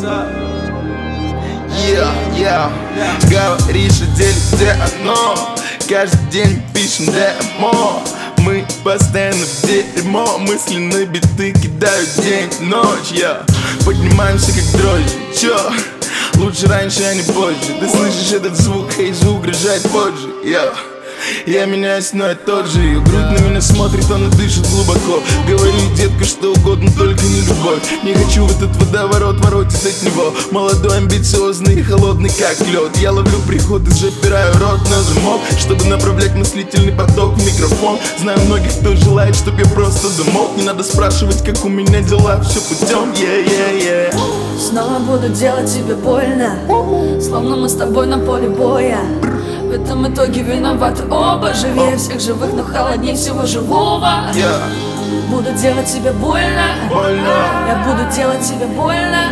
Говоришь о деле, где оно? Каждый день пишем демо. Мы постоянно в дерьмо. Мысли на биты кидают день, ночь. Поднимаемся как дрожжи. Чё? Лучше раньше, а не позже. Ты слышишь этот звук, эй, звук угрожает позже. Я меняюсь, но я тот же. Ее грудь на меня смотрит, она дышит глубоко. Говори, детка, что угодно, только не любовь. Не хочу в этот водоворот воротить от него. Молодой, амбициозный и холодный, как лед. Я ловлю приход и запираю рот на замок, чтобы направлять мыслительный поток в микрофон. Знаю многих, кто желает, чтоб я просто замолк. Не надо спрашивать, как у меня дела, все путем. Снова буду делать тебе больно, словно мы с тобой на поле боя. В этом итоге виноваты оба. Живее всех живых, но холоднее всего живого. Буду делать тебе больно. Я буду делать тебе больно.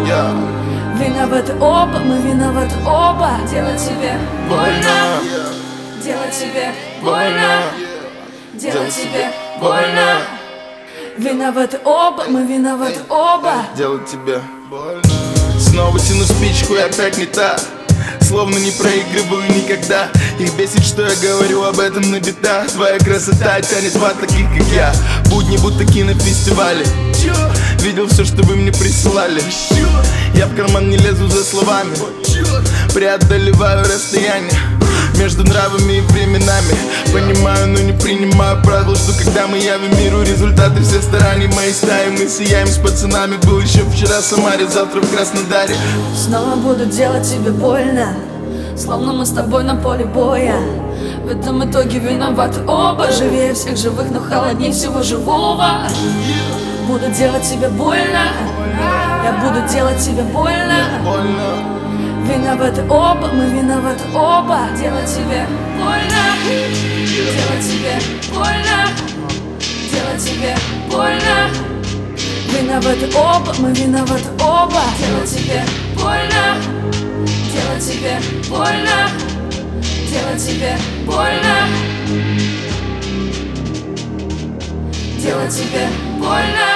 Виноваты оба, мы виноваты оба. Делать тебе больно. Делать тебе больно. Делать тебе больно. Виноваты оба, мы виноваты оба. Делать тебе больно. Снова тяну спичку и опять не так. Словно не проигрываю никогда. Их бесит, что я говорю об этом на битах. Твоя красота тянет вас таких, как я. Будни будто кинофестивали. Видел все, что вы мне присылали. Я в карман не лезу за словами. Преодолеваю расстояние между нравами и временами. Понимаю, но не принимаю правил, что когда мы явим миру результаты всех стараний моей стаи, мы сияем с пацанами. Был еще вчера в Самаре, завтра в Краснодаре. Снова буду делать тебе больно, словно мы с тобой на поле боя. В этом итоге виноваты оба. Живее всех живых, но холоднее всего живого. Буду делать тебе больно. Я буду делать тебе больно. Виноваты оба, мы виноваты оба. Делать тебе больно. Делать тебе больно. Делать тебе больно. Виноваты оба, мы виноваты оба. Делать тебе больно. Делать тебе больно. Делать тебе больно. Делать тебе больно.